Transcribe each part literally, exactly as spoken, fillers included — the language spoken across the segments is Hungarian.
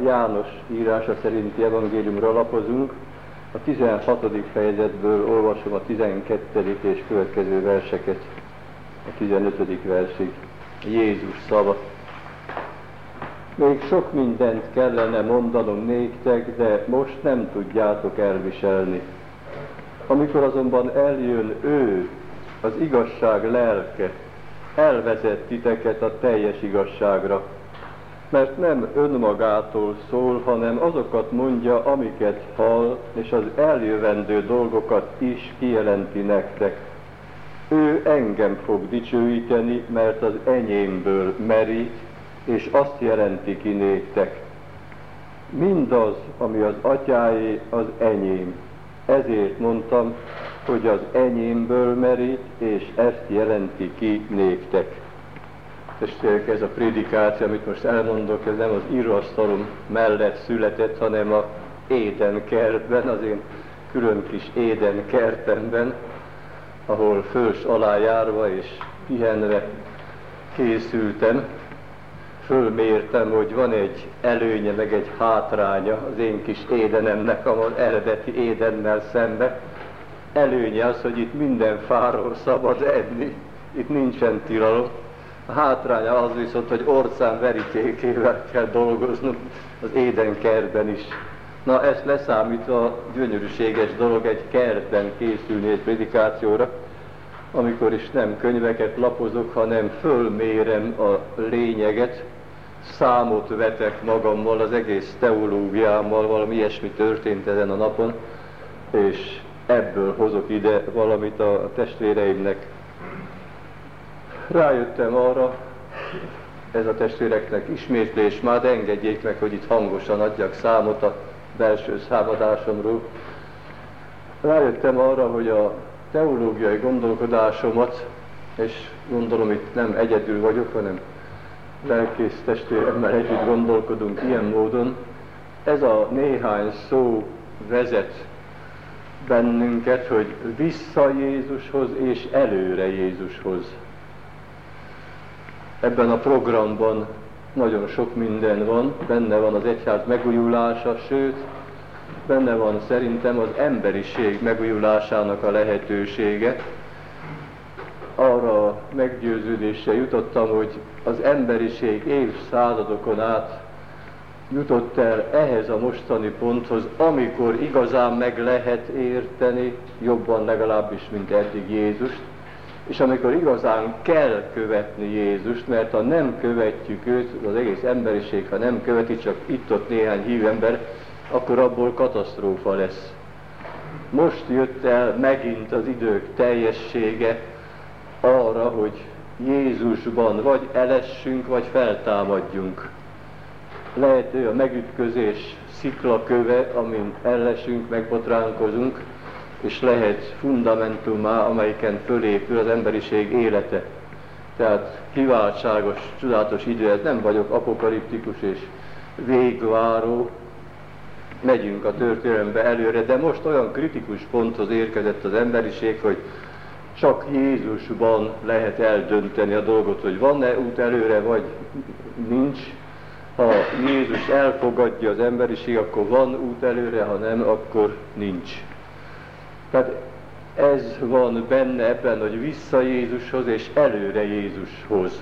János írása szerinti evangéliumra lapozunk. A tizenhatodik fejezetből olvasom a tizenkettedik és következő verseket, a tizenötödik versig. Jézus szava. Még sok mindent kellene mondanom néktek, de most nem tudjátok elviselni. Amikor azonban eljön ő, az igazság lelke, elvezet titeket a teljes igazságra, mert nem önmagától szól, hanem azokat mondja, amiket hall, és az eljövendő dolgokat is kijelenti nektek. Ő engem fog dicsőíteni, mert az enyémből merít, és azt jelenti ki néktek. Mindaz, ami az atyáé, az enyém. Ezért mondtam, hogy az enyémből merít, és ezt jelenti ki néktek. Testvérek, ez a prédikáció, amit most elmondok, ez nem az íróasztalom mellett született, hanem a Éden kertben, az én külön kis Éden kertemben, ahol fölös alá járva és pihenve készültem. Fölmértem, hogy van egy előnye, meg egy hátránya az én kis Édenemnek, az eredeti Édennel szembe. Előnye az, hogy itt minden fáról szabad enni, itt nincsen tilalom. A hátránya az viszont, hogy orcán verítékével kell dolgoznunk az Éden kertben is. Na, ezt leszámítva gyönyörűséges dolog egy kertben készülni egy prédikációra, amikor is nem könyveket lapozok, hanem fölmérem a lényeget, számot vetek magammal, az egész teológiámmal, valami ilyesmi történt ezen a napon, és ebből hozok ide valamit a testvéreimnek. Rájöttem arra, ez a testvéreknek ismétlés, már de engedjék meg, hogy itt hangosan adjak számot a belső számadásomról. Rájöttem arra, hogy a teológiai gondolkodásomat, és gondolom itt nem egyedül vagyok, hanem lelkész testvéremmel együtt gondolkodunk ilyen módon, ez a néhány szó vezet bennünket, hogy vissza Jézushoz és előre Jézushoz. Ebben a programban nagyon sok minden van, benne van az egyház megújulása, sőt, benne van szerintem az emberiség megújulásának a lehetősége. Arra meggyőződésre jutottam, hogy az emberiség évszázadokon át jutott el ehhez a mostani ponthoz, amikor igazán meg lehet érteni, jobban legalábbis, mint eddig Jézust, és amikor igazán kell követni Jézust, mert ha nem követjük őt, az egész emberiség, ha nem követi, csak itt-ott néhány hívő ember, akkor abból katasztrófa lesz. Most jött el megint az idők teljessége arra, hogy Jézusban vagy elessünk, vagy feltámadjunk. Lehet ő a megütközés sziklaköve, amin ellesünk, megbotránkozunk, és lehet fundamentumá, amelyiken fölépül az emberiség élete. Tehát kiváltságos, csodálatos idő, ez nem vagyok apokaliptikus és végváró, megyünk a történelembe előre, de most olyan kritikus ponthoz érkezett az emberiség, hogy csak Jézusban lehet eldönteni a dolgot, hogy van-e út előre, vagy nincs. Ha Jézus elfogadja az emberiség, akkor van út előre, ha nem, akkor nincs. Tehát ez van benne ebben, hogy vissza Jézushoz és előre Jézushoz.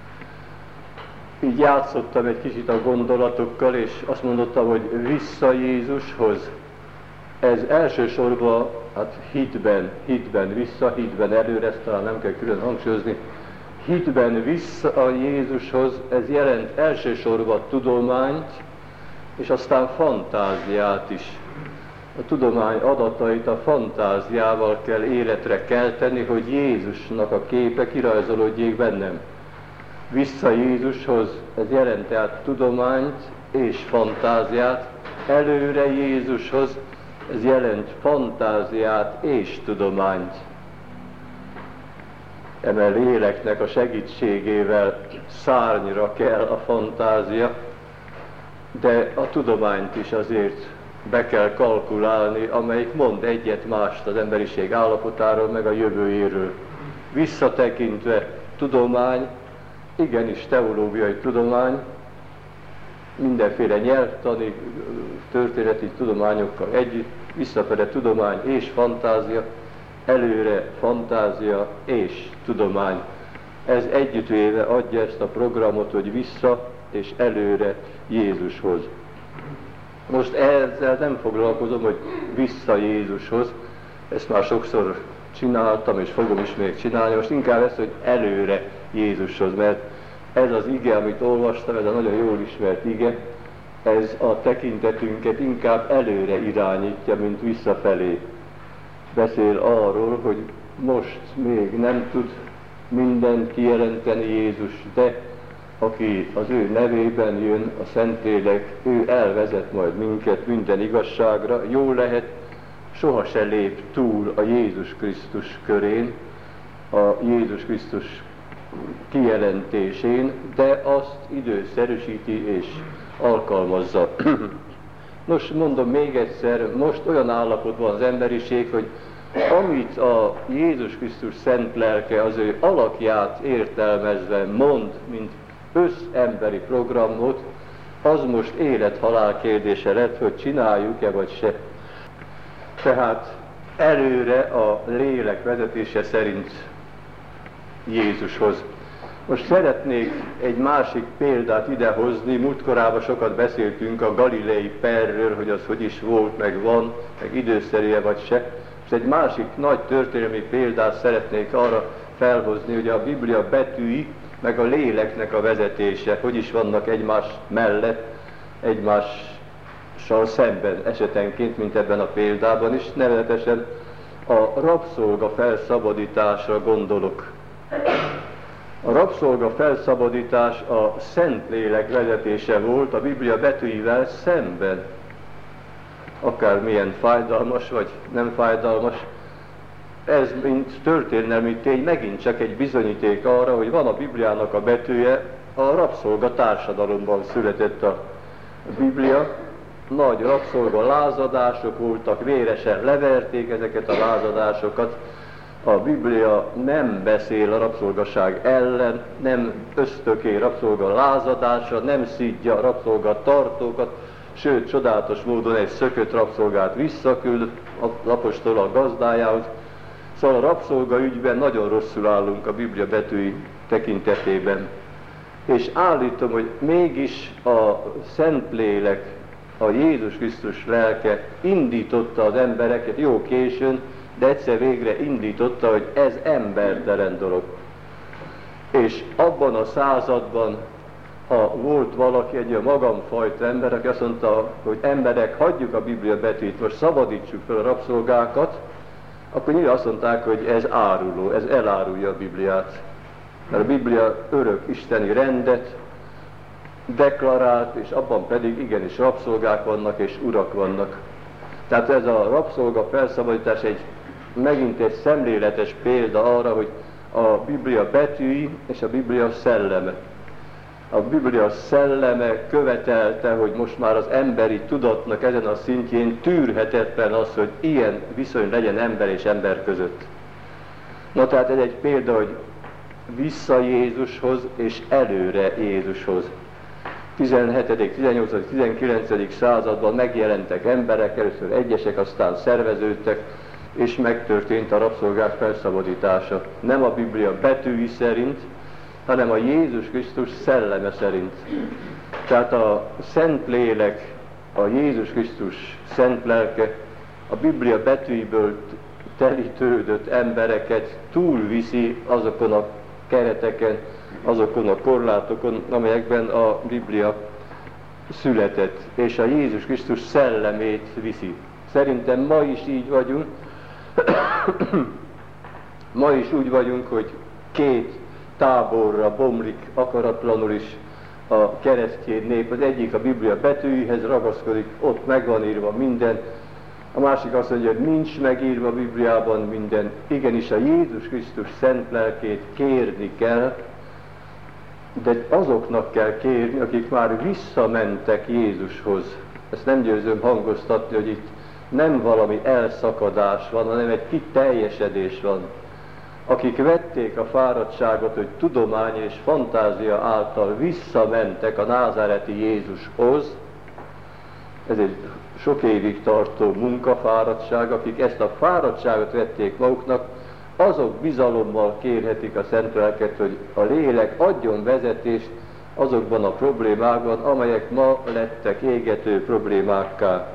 Így játszottam egy kicsit a gondolatokkal, és azt mondottam, hogy vissza Jézushoz. Ez elsősorban, hát hitben, hitben vissza, hitben előre, ezt talán nem kell külön hangsúlyozni. Hitben vissza a Jézushoz, ez jelent elsősorban tudományt, és aztán fantáziát is. A tudomány adatait a fantáziával kell életre kelteni, hogy Jézusnak a képe kirajzolódjék bennem. Vissza Jézushoz, ez jelent tehát tudományt és fantáziát, előre Jézushoz, ez jelent fantáziát és tudományt. Eme léleknek a segítségével szárnyra kell a fantázia, de a tudományt is azért be kell kalkulálni, amelyik mond egyet mást az emberiség állapotáról, meg a jövőjéről. Visszatekintve tudomány, igenis teológiai tudomány, mindenféle nyelvtani, történeti tudományokkal együtt, visszafele tudomány és fantázia, előre fantázia és tudomány. Ez együttvéve adja ezt a programot, hogy vissza és előre Jézushoz. Most ezzel nem foglalkozom, hogy vissza Jézushoz, ezt már sokszor csináltam, és fogom is még csinálni, most inkább ezt, hogy előre Jézushoz, mert ez az ige, amit olvastam, ez a nagyon jól ismert ige, ez a tekintetünket inkább előre irányítja, mint visszafelé. Beszél arról, hogy most még nem tud mindent kijelenteni Jézus, de aki az ő nevében jön, a Szentlélek, ő elvezet majd minket minden igazságra, jó lehet, soha se lép túl a Jézus Krisztus körén, a Jézus Krisztus kijelentésén, de azt időszerűsíti és alkalmazza. Nos, mondom még egyszer, most olyan állapotban az emberiség, hogy amit a Jézus Krisztus szent lelke az ő alakját értelmezve mond, mint összemberi programot, az most élet-halál kérdése lett, hogy csináljuk-e vagy se. Tehát előre a lélek vezetése szerint Jézushoz. Most szeretnék egy másik példát idehozni, múltkorában sokat beszéltünk a galilei perről, hogy az hogy is volt, meg van, meg időszerűe vagy se. Most egy másik nagy történelmi példát szeretnék arra felhozni, hogy a Biblia betűi, meg a léleknek a vezetése, hogy is vannak egymás mellett, egymással szemben esetenként, mint ebben a példában is, nevezetesen a rabszolga felszabadításra gondolok. A rabszolga felszabadítás a Szentlélek vezetése volt a Biblia betűivel szemben. Akármilyen fájdalmas vagy nem fájdalmas, ez mint történelmi tény megint csak egy bizonyíték arra, hogy van a Bibliának a betűje, a rabszolga társadalomban született a Biblia. Nagy rabszolga lázadások voltak, véresen leverték ezeket a lázadásokat. A Biblia nem beszél a rabszolgaság ellen, nem ösztökél rabszolga lázadása, nem szidja a rabszolga tartókat, sőt, csodálatos módon egy szökött rabszolgát visszaküld az apostol a gazdájához. Szóval a rabszolga ügyben nagyon rosszul állunk a Biblia betűi tekintetében. És állítom, hogy mégis a Szentlélek, a Jézus Krisztus lelke indította az embereket jó későn, de egyszer végre indította, hogy ez embertelen dolog. És abban a században, ha volt valaki, egy olyan magamfajta ember, aki azt mondta, hogy emberek, hagyjuk a Biblia betűt, most szabadítsuk fel a rabszolgákat, akkor nyilván azt mondták, hogy ez áruló, ez elárulja a Bibliát. Mert a Biblia örök isteni rendet deklarált, és abban pedig igenis rabszolgák vannak és urak vannak. Tehát ez a rabszolga felszabadítás egy, megint egy szemléletes példa arra, hogy a Biblia betűi és a Biblia szelleme. A Biblia szelleme követelte, hogy most már az emberi tudatnak ezen a szintjén tűrhetetlen az, hogy ilyen viszony legyen ember és ember között. Na tehát ez egy példa, hogy vissza Jézushoz és előre Jézushoz. tizenhetedik, tizennyolcadik, tizenkilencedik században megjelentek emberek, először egyesek, aztán szerveződtek, és megtörtént a rabszolgák felszabadítása. Nem a Biblia betűi szerint, hanem a Jézus Krisztus szelleme szerint. Tehát a Szentlélek, a Jézus Krisztus szent lelke a Biblia betűiből telítődött embereket túlviszi azokon a kereteken, azokon a korlátokon, amelyekben a Biblia született, és a Jézus Krisztus szellemét viszi. Szerintem ma is így vagyunk, ma is úgy vagyunk, hogy két táborra bomlik akaratlanul is a keresztény nép. Az egyik a Biblia betűihez ragaszkodik, ott meg van írva minden. A másik azt mondja, hogy nincs megírva a Bibliában minden. Igenis a Jézus Krisztus szent lelkét kérni kell, de azoknak kell kérni, akik már visszamentek Jézushoz. Ezt nem győzöm hangoztatni, hogy itt nem valami elszakadás van, hanem egy kiteljesedés van. akik vették a fáradtságot, hogy tudomány és fantázia által visszamentek a názáreti Jézushoz. Ez egy sok évig tartó munkafáradtság, akik ezt a fáradtságot vették maguknak, azok bizalommal kérhetik a Szent Lelket, hogy a lélek adjon vezetést azokban a problémákban, amelyek ma lettek égető problémákká.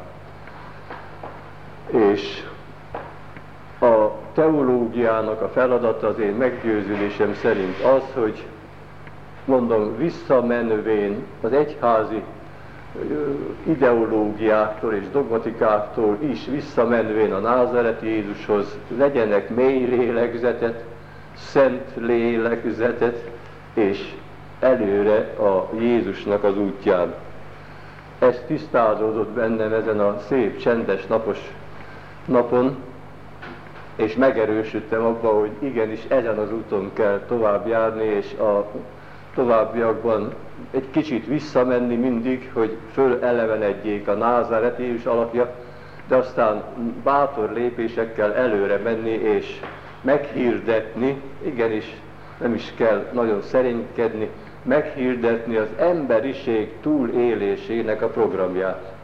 És a teológiának a feladata az én meggyőződésem szerint az, hogy mondom, visszamenvén az egyházi ideológiáktól és dogmatikáktól is visszamenvén a názáreti Jézushoz legyenek mély lélegzetet, szent lélegzetet, és előre a Jézusnak az útján. Ez tisztázódott bennem ezen a szép, csendes, napos napon, és megerősödtem abban, hogy igenis ezen az úton kell tovább járni, és a továbbiakban egy kicsit visszamenni mindig, hogy fölelevenedjék a názáreti Jézus alapja, de aztán bátor lépésekkel előre menni és meghirdetni, igenis nem is kell nagyon szerénykedni, meghirdetni az emberiség túlélésének a programját.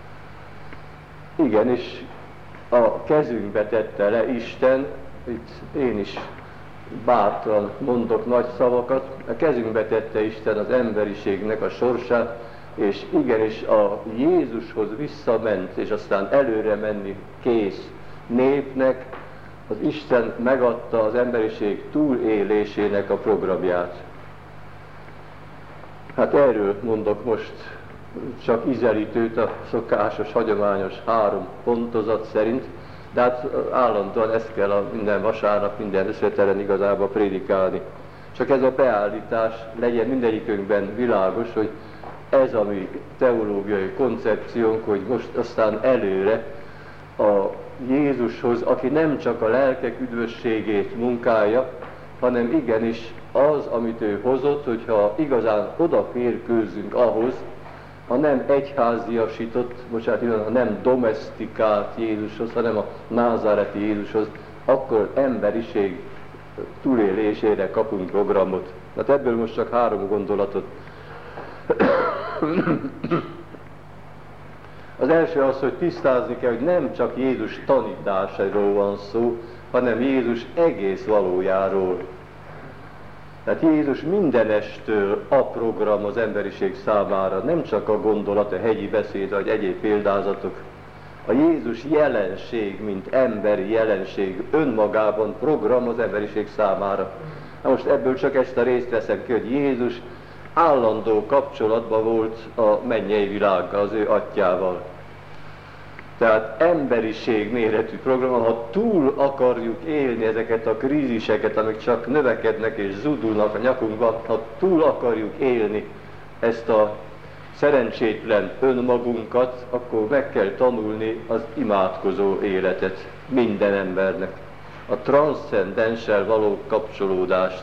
Igenis, a kezünkbe tette le Isten, itt én is bátran mondok nagy szavakat, a kezünkbe tette Isten az emberiségnek a sorsát, és igenis a Jézushoz visszament, és aztán előre menni kész népnek, az Isten megadta az emberiség túlélésének a programját. Hát erről mondok most csak ízelítőt a szokásos, hagyományos három pontozat szerint, de hát állandóan ezt kell a minden vasárnap, minden összetelen igazából prédikálni. Csak ez a beállítás legyen mindegyikünkben világos, hogy ez a mi teológiai koncepciónk, hogy most aztán előre a Jézushoz, aki nem csak a lelkek üdvösségét munkálja, hanem igenis az, amit ő hozott, hogyha igazán odaférkőzzünk ahhoz, ha nem egyháziasított, bocsánat, ha nem domesztikált Jézushoz, hanem a názáreti Jézushoz, akkor emberiség túlélésére kapunk programot. Hát ebből most csak három gondolatot. Az első az, hogy tisztázni kell, hogy nem csak Jézus tanításáról van szó, hanem Jézus egész valójáról. Tehát Jézus mindenestől a program az emberiség számára, nem csak a gondolat, a hegyi beszéd, vagy egyéb példázatok. A Jézus jelenség, mint emberi jelenség önmagában program az emberiség számára. Na most ebből csak ezt a részt veszem ki, hogy Jézus állandó kapcsolatban volt a mennyei világgal, az ő atyával. Tehát emberiség méretű program, ha túl akarjuk élni ezeket a kríziseket, amik csak növekednek és zúdulnak a nyakunkban, ha túl akarjuk élni ezt a szerencsétlen önmagunkat, akkor meg kell tanulni az imádkozó életet minden embernek, a transzcendenssel való kapcsolódást.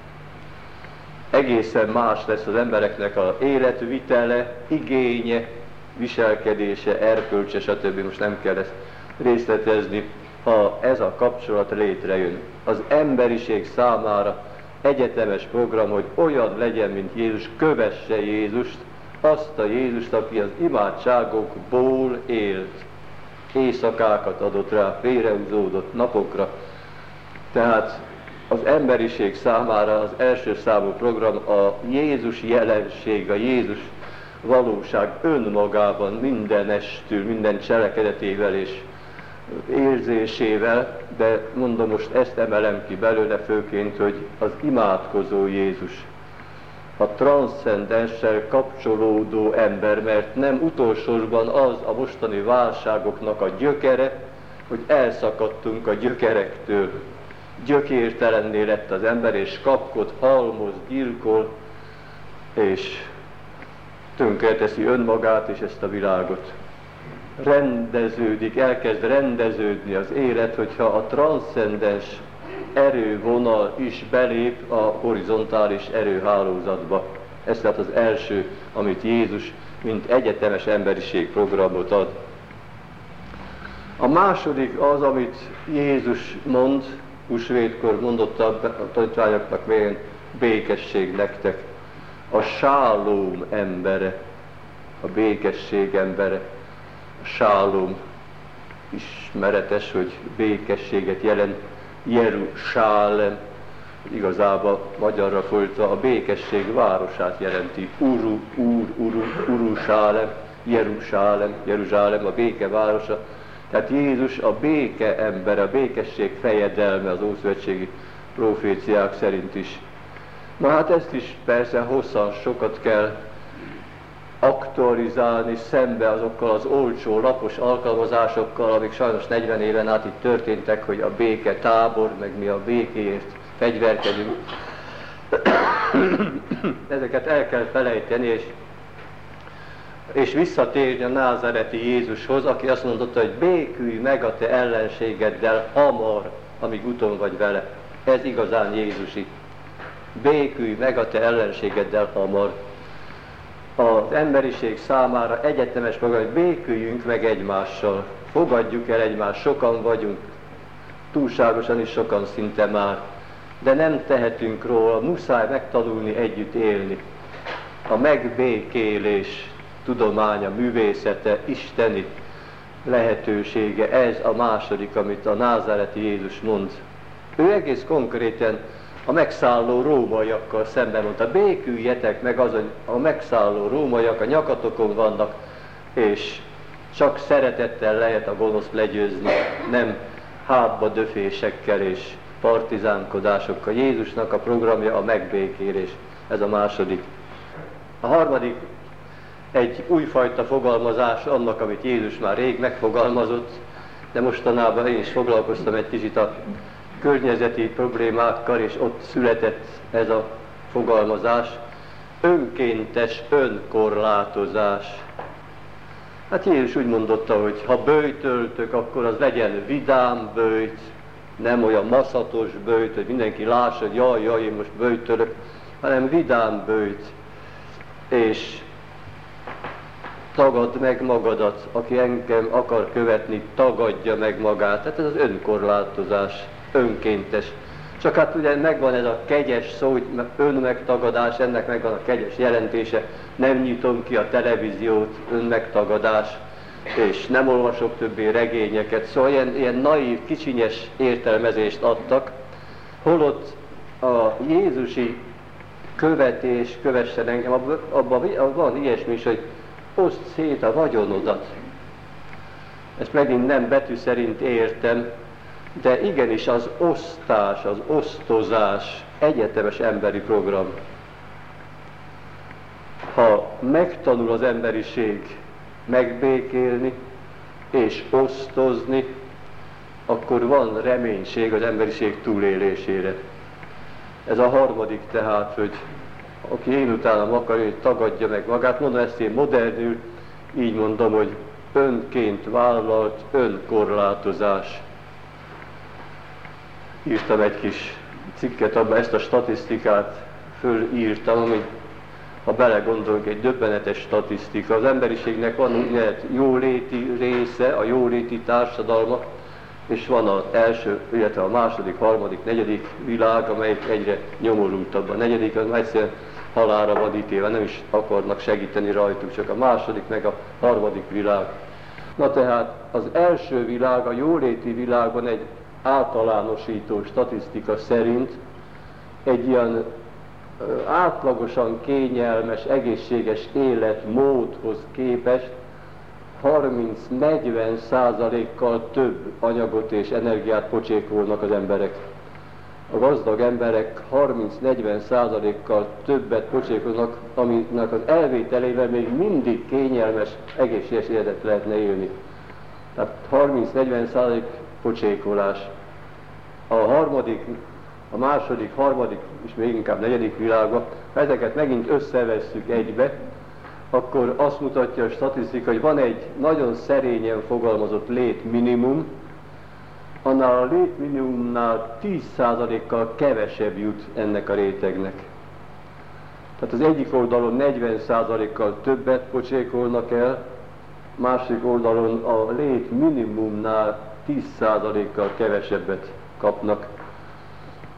Egészen más lesz az embereknek az életvitele, igénye, viselkedése, erkölcse, stb. Most nem kell ezt részletezni, ha ez a kapcsolat létrejön. Az emberiség számára egyetemes program, hogy olyan legyen, mint Jézus, kövesse Jézust, azt a Jézust, aki az imádságokból élt. Éjszakákat adott rá, félrehúzódott napokra. Tehát az emberiség számára az első számú program a Jézus jelenség, a Jézus valóság önmagában, mindenestül, minden cselekedetével és érzésével, de mondom, most ezt emelem ki belőle főként, hogy az imádkozó Jézus, a transzcendenssel kapcsolódó ember, mert nem utolsósorban az a mostani válságoknak a gyökere, hogy elszakadtunk a gyökerektől. Gyökértelenné lett az ember, és kapkod, halmoz, gyilkol, és tönkreteszi önmagát és ezt a világot. Rendeződik, elkezd rendeződni az élet, hogyha a transzcendens erővonal is belép a horizontális erőhálózatba. Ez tehát az első, amit Jézus, mint egyetemes emberiség programot ad. A második az, amit Jézus mond, húsvétkor mondotta a tanítványoknak, milyen békesség nektek. A sálóm embere, a békesség embere, a sálóm ismeretes, hogy békességet jelent, Jerusálem, igazából magyarra fordítva a békesség városát jelenti, Uru, Úr, Uru, Urusálem, Jerusálem, Jeruzsálem, a béke városa. Tehát Jézus a béke ember, a békesség fejedelme az ószövetségi proféciák szerint is. Na hát ezt is persze hosszan sokat kell aktualizálni szembe azokkal az olcsó, lapos alkalmazásokkal, amik sajnos negyven éven át itt történtek, hogy a béke tábor, meg mi a békéért fegyverkedünk. Ezeket el kell felejteni, és, és visszatérni a názáreti Jézushoz, aki azt mondotta, hogy békülj meg a te ellenségeddel hamar, amíg úton vagy vele. Ez igazán Jézusi. Békülj meg a te ellenségeddel hamar. Az emberiség számára egyetemes maga, hogy béküljünk meg egymással. Fogadjuk el egymást, sokan vagyunk, túlságosan is sokan szinte már. De nem tehetünk róla, muszáj megtanulni együtt élni. A megbékélés tudománya, művészete, isteni lehetősége, ez a második, amit a názáreti Jézus mond. Ő egész konkrétan a megszálló rómaiakkal szemben mondta, béküljetek meg az, hogy a megszálló rómaiak a nyakatokon vannak, és csak szeretettel lehet a gonoszt legyőzni, nem hátba döfésekkel és partizánkodásokkal. Jézusnak a programja a megbékélés, ez a második. A harmadik egy újfajta fogalmazás annak, amit Jézus már rég megfogalmazott, de mostanában én is foglalkoztam egy kicsit a környezeti problémákkal, és ott született ez a fogalmazás, önkéntes önkorlátozás. Hát Jézus úgy mondotta, hogy ha böjtöltök, akkor az legyen vidám böjt, nem olyan maszatos böjt, hogy mindenki lássa, hogy jaj, jaj, én most böjtölök, hanem vidám böjt, és tagadd meg magadat, aki engem akar követni, tagadja meg magát. Tehát ez az önkorlátozás, önkéntes. Csak hát ugye megvan ez a kegyes szó, hogy önmegtagadás, ennek megvan a kegyes jelentése, nem nyitom ki a televíziót, önmegtagadás, és nem olvasok többé regényeket. Szóval ilyen, ilyen naív, kicsinyes értelmezést adtak, holott a jézusi követés, kövessen engem, abban, abban van ilyesmi is, hogy oszd szét a vagyonodat. Ezt megint nem betű szerint értem, de igenis az osztás, az osztozás egyetemes emberi program. Ha megtanul az emberiség megbékélni és osztozni, akkor van reménység az emberiség túlélésére. Ez a harmadik tehát, hogy aki én utánam akar, hogy tagadja meg magát, mondom ezt én modernül, így mondom, hogy önként vállalt önkorlátozás. Írtam egy kis cikket, abban ezt a statisztikát fölírtam, ami, ha belegondolunk, egy döbbenetes statisztika. Az emberiségnek van úgynevezett jóléti része, a jóléti társadalmak, és van az első, illetve a második, harmadik, negyedik világ, amelyik egyre nyomorultabb. A negyedik az egyszerűen halálra van ítélve, nem is akarnak segíteni rajtuk, csak a második meg a harmadik világ. Na tehát az első világ, a jóléti világban egy általánosító statisztika szerint egy ilyen átlagosan kényelmes, egészséges életmódhoz képest harminc-negyven százalékkal több anyagot és energiát pocsékolnak az emberek. A gazdag emberek harminc-negyven százalékkal többet pocsékolnak, aminek az elvételével még mindig kényelmes, egészséges életet lehetne élni. Tehát harminc-negyven százalék pocsékolás. A harmadik, a második, harmadik és még inkább negyedik világban, ha ezeket megint összevesszük egybe, akkor azt mutatja a statisztika, hogy van egy nagyon szerényen fogalmazott létminimum, annál a létminimumnál tíz százalékkal kevesebb jut ennek a rétegnek. Tehát az egyik oldalon negyven százalékkal többet pocsékolnak el, másik oldalon a létminimumnál tíz százalékkal kevesebbet kapnak.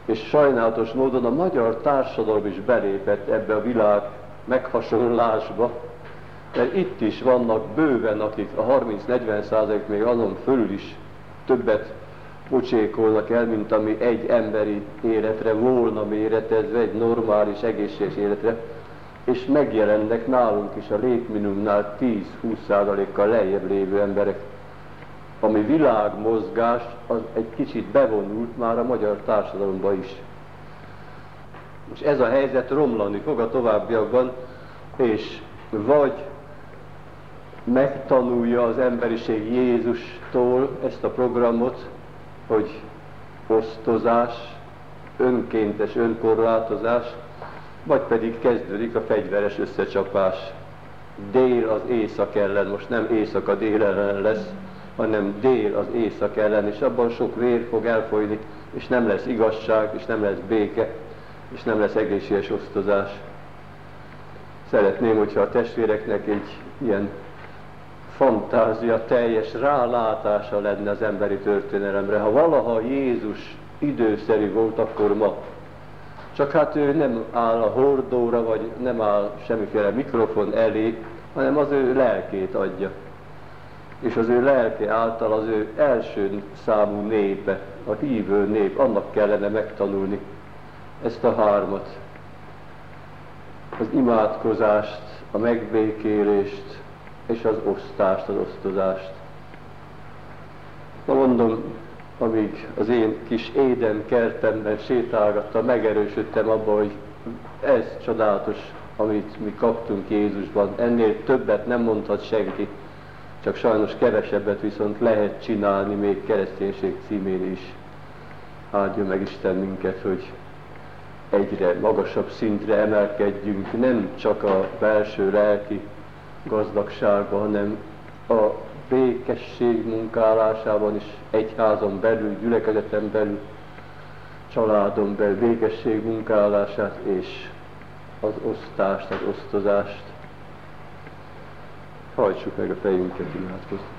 És sajnálatos módon a magyar társadalom is belépett ebbe a világ meghasonlásba, mert itt is vannak bőven, akik a harminc-negyven százalék még azon fölül is többet pocsékolnak el, mint ami egy emberi életre volna méretezve, egy normális, egészséges életre, és megjelennek nálunk is a létminimumnál tíz-húsz százalékkal lejjebb lévő emberek. Ami világmozgás, az egy kicsit bevonult már a magyar társadalomba is. És ez a helyzet romlani fog a továbbiakban, és vagy megtanulja az emberiség Jézustól ezt a programot, hogy osztozás, önkéntes önkorlátozás, vagy pedig kezdődik a fegyveres összecsapás. Dél az észak ellen, most nem éjszaka dél ellen lesz, hanem dél az észak ellen, és abban sok vér fog elfolyni, és nem lesz igazság, és nem lesz béke, és nem lesz egészséges osztozás. Szeretném, hogyha a testvéreknek egy ilyen fantázia teljes rálátása lenne az emberi történelemre. Ha valaha Jézus időszerű volt, akkor ma. Csak hát ő nem áll a hordóra, vagy nem áll semmiféle mikrofon elé, hanem az ő lelkét adja. És az ő lelke által az ő első számú népe, a hívő nép, annak kellene megtanulni ezt a hármat. Az imádkozást, a megbékélést, és az osztást, az osztozást. Na mondom, amíg az én kis Éden kertemben sétálgattam, megerősödtem abban, hogy ez csodálatos, amit mi kaptunk Jézusban. Ennél többet nem mondhat senki, csak sajnos kevesebbet viszont lehet csinálni még kereszténység címén is. Áldja meg Isten minket, hogy egyre magasabb szintre emelkedjünk, nem csak a belső lelki gazdagságban, hanem a békesség munkálásában is, egyházon belül, gyülekezeten belül, családon belül, békesség munkálását és az osztást, az osztozást. Hajtsuk meg a fejünket, imádkozni.